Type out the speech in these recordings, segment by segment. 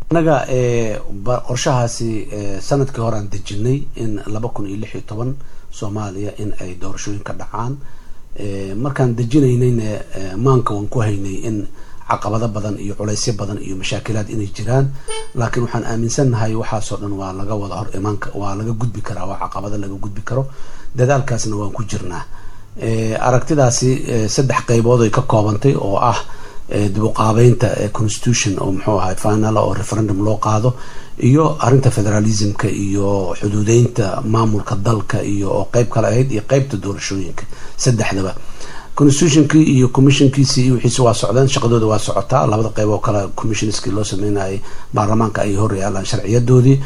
anaga qorshahaasi sanadkii hore aan dejinay in 2016 Soomaaliya in ay doorashooyin ka dhacaan markaan dejinaynayna maanka waan ku haynay in caqabado badan iyo culaysyo badan iyo mashaakilaad inay jiraan laakiin waxaan aaminsanahay waxa soo dhan waa laga wada hor imaanka waa laga gudbi karaa waa caqabado laga gudbi karo dadaalkaasna waan ku jirnaa aragtidaasi saddex qaybood ay ka koobantay oo ah dib u qaabeynta constitution oo muxuu ahaa final oo referendum loo qaado iyo arinta federalismka iyo xuduudeynta maamulka dalka iyo qayb kale ahayd iyo qaybta doorashooyinka saddexdaba constitutionkii iyo commissionkiisi iyo wixii waa socdaan shaqadooda waa socotaa labada qayb oo kala commissionskii loo sameeyay baarlamaanka ay hor yaalaan sharciyadoodii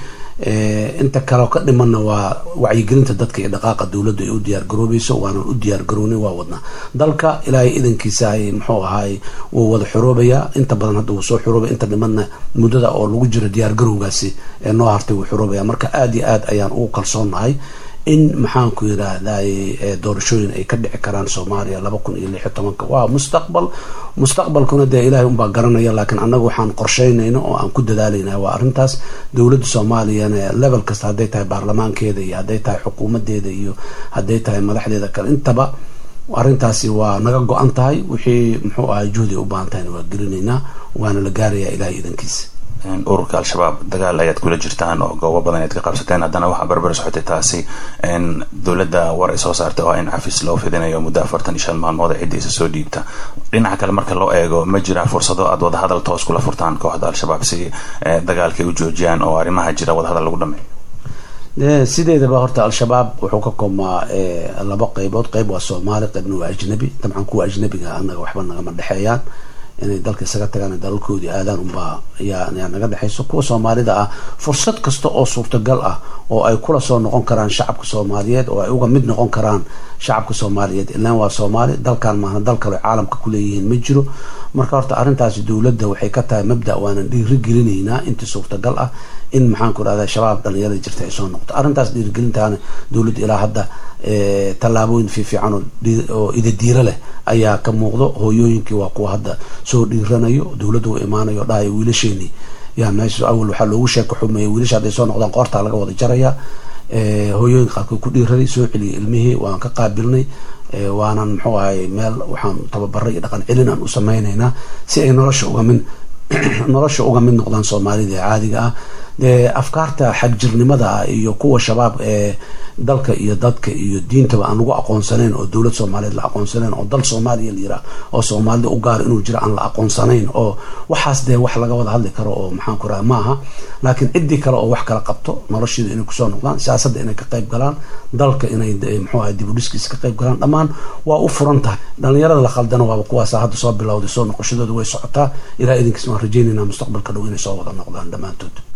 inta kale ka dhimanna waa wacyigelinta dadka ee dhaqaaqa dawladda ay u diyaar garoobayso waana u diyaar garoonay waa wadna dalka ilaahay idankiisa ay muxuu ahaay uu wada xuroobaya inta badan hadda uu soo xuroobay inta dhimanna muddada oo lagu jiro diyaar garowgaasi ee noo hartay uu xuroobaya marka aad iyo aad ayaan ugu kalsoonahay in maxaan ku yiraahdaa doorashooyin ay ka dhici karaan Soomaaliya 2016 waa mustaqbalkuna de ilaahay un baa garanaya laakiin anagu waxaan qorsheynayno oo aan ku dadaalayna waa arintaas dawladda Soomaaliya level kasta haday tahay baarlamaankeeda iyo haday tahay xukuumadeeda iyo haday tahay madaxdeeda kale intaba arintaasi waa naga go'an tahay wixii muxuu ahaa juhdi u baahan tahay waa gelinayna waana la gaarayaa ilaahay idankiisa ururka al-shabaab dagaal ayaad kula jirtaan oo goobo badan aad ka qabsateen haddana waxa barbar socotay taasi dawladda war ay soo saartay oo in cafis loo fidinayo muddo 45 maalmood ciidiisa soo dhiibta dhinaca kale marka loo eego ma jira fursado aad wada hadal toos kula furtaan kooxda al-shabaab si dagaalkay u joojiyaan oo arrimaha jira wada hadal lagu dhameeyo sideedaba horta al-shabaab wuxuu ka koomaa laba qaybood qayb waa Soomaali qaybna waa ajnabi dabcan kuwa ajnabiga anaga waxba naga dhaxeeyaan inay dalka isaga tagaan dalkoodii aadaan unbaa yaa naga dhaxayso kuwa Soomaalida ah fursad kasta oo suurtagal ah oo ay kula soo noqon karaan shacabka Soomaaliyeed oo ay uga mid noqon karaan shacabka Soomaaliyeed ilaa waa Soomaali dalkan ma dal kale caalamka ku leeyihiin ma jiro marka horta arintaasi dawladda waxay ka tahay mabda waana dhiirigelinaynaa inta suurtagal ah in maxaan ku raadaa shabaab dhalinyarada jirta ay soo noqoto arintaas dhiirigelintaana dawladda ilaa hadda talaabooyin fiican oo idadiira leh ayaa ka muuqdo hooyooyinkii waa kuwa hadda soo dhiiranayo dawladdu u imaanayo dhaay wiilasheeni yaa meesha awal waxa loogu sheeko xumeeyay wiilasha haday soo noqdaan qoorta laga wada jaraya hooyooyinka qaarkood ku dhiiraday soo celiyay ilmihii waan ka qaabilnay waanan muxuu ahay meel waxaan tababaray dhaqan celin aan u sameeynaynaa si ay nolosha uga mid noqdaan Soomaalida caadiga ah afkaarta xagjirnimada iyo kuwa shabaab dalka iyo dadka iyo diinta aan lagu aqoonsanayn oo dawlad Soomaaliyeed la aqoonsanayn oo dal Soomaaliya la yiraahdo oo Soomaalida u gaar inuu jiro aan la aqoonsanayn oo waxaas wax laga wada hadli karo oo maxaan ku raaa maaha laakiin cidii kale oo wax kala qabto noloshooda inay ku soo noqdaan siyaasadda inay ka qayb galaan dalka inay muxuu ahaa dib u dhiskiisa ka qayb galaan dhamaan waa u furan tahay dhalinyarada la khaldana waa kuwaas hadda soo bilowday soo noqoshadooda way socotaa ilaa idinkiis waan rajaynaynaa mustaqbalka dhow inay soo wada noqdaan dhamaantood